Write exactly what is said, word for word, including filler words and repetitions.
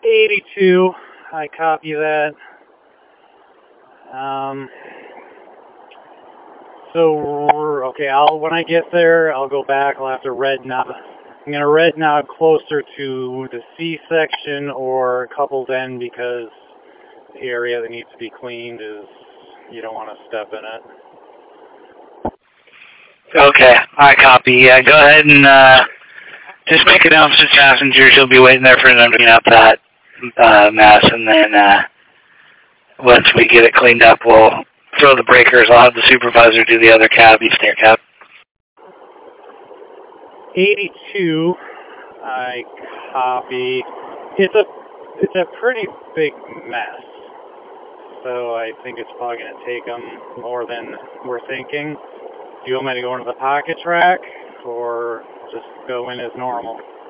eighty-two, I copy that. Um, so, okay, I'll, when I get there, I'll go back, I'll have to red knob. I'm going to red knob closer to the C section or coupled end because the area that needs to be cleaned is, you don't want to step in it. Okay, I copy. Yeah, go ahead and uh, just make it known to passengers. You'll be waiting there for them to clean up that uh, mess, and then uh, once we get it cleaned up, we'll throw the breakers. I'll have the supervisor do the other cab. You stay cab. eighty-two, I copy. It's a it's a pretty big mess, so I think it's probably going to take them more than we're thinking. Do you want me to go into the pockets rack, or just go in as normal?